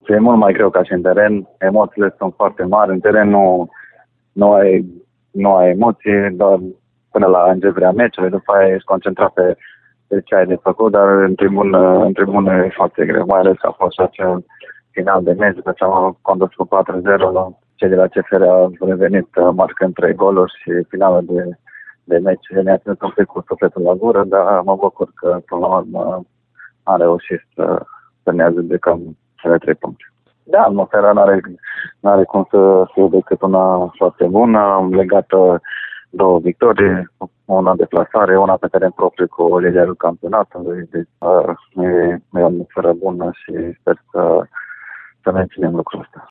e mult mai greu ca și în teren. Emoțiile sunt foarte mari. În teren nu ai emoții, doar până la începerea meciului. După aia ești concentrat pe ce ai de făcut, dar în tribună e foarte greu. Mai ales că a fost acel final de meci, după ce am condus cu 4-0. Cei de la CFR au revenit marcând 3 goluri și finalul de meci ne-a ținut un pic cu sufletul la gură, dar mă bucur că până la urmă am reușit să ne ajungem cele 3 puncte. Da, atmosfera n-are cum să fie decât una foarte bună. Am legat 2 victorii, una de plasare, una pe teren propriu cu liderul campionatului. Deci e o atmosferă bună și sper să menținem lucrul ăsta.